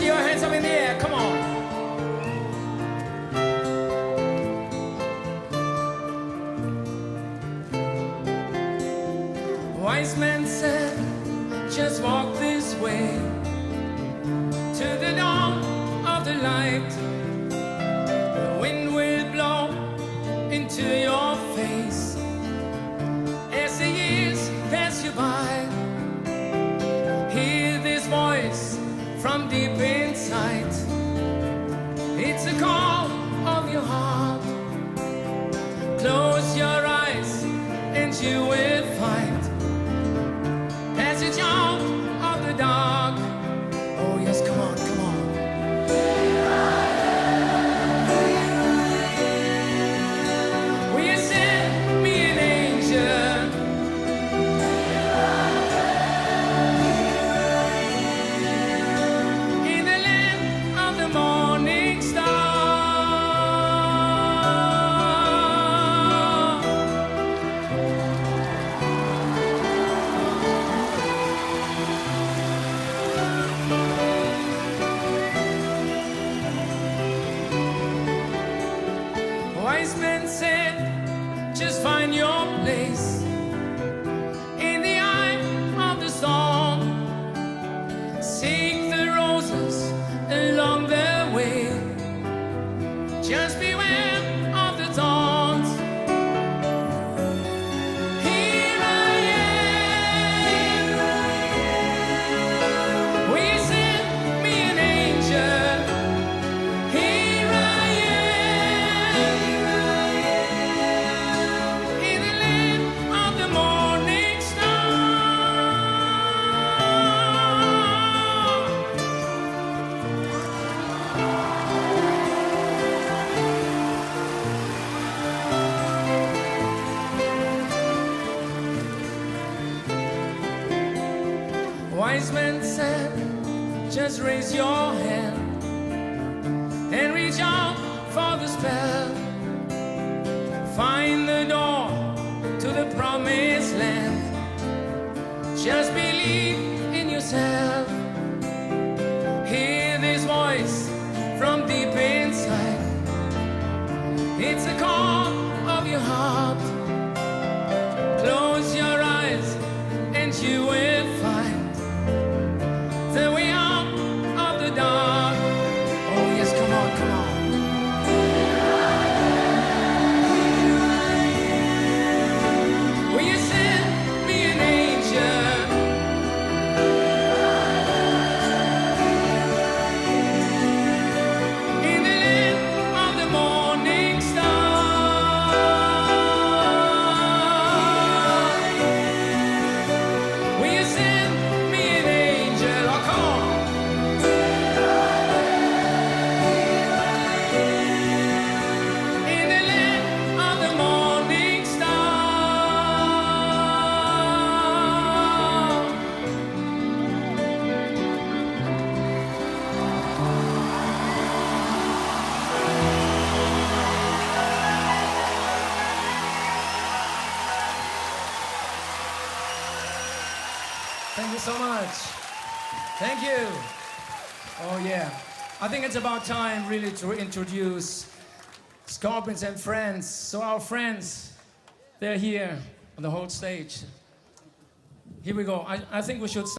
see your hands up in the air. Come on. Wise man said, just walk this way to the dawn of the light. The wind will blow into your face as the years pass you by. Hear this voice from deep inside. It's a call of your heart. Close your eyes and you will find passage out of the dark. Oh yes, come on, come on. Will you send me an angel? In the land of the morning star. Wise men said, just find your place in the eye of the storm. Seek the roses along the way. Just beware of the thorns. Here I am. Will you send me an angel? Here I am. In the land of the morning star. Wise men said, just raise your hand and reach out for the spell. Find the door to the promised land. Just believe in yourself. Hear this voice from deep inside. It's a call of your heart. Close your eyes and you will find the way out of the dark. Oh yes, come on, come on. Will you send me an angel? In the land of the morning star. Will you send me an angel? Oh, come on. In the land of the morning star. Thank you so much. Thank you. Oh yeah. I think it's about time really to introduce Scorpions and Friends. So our friends, they're here on the whole stage. Here we go. I think we should start.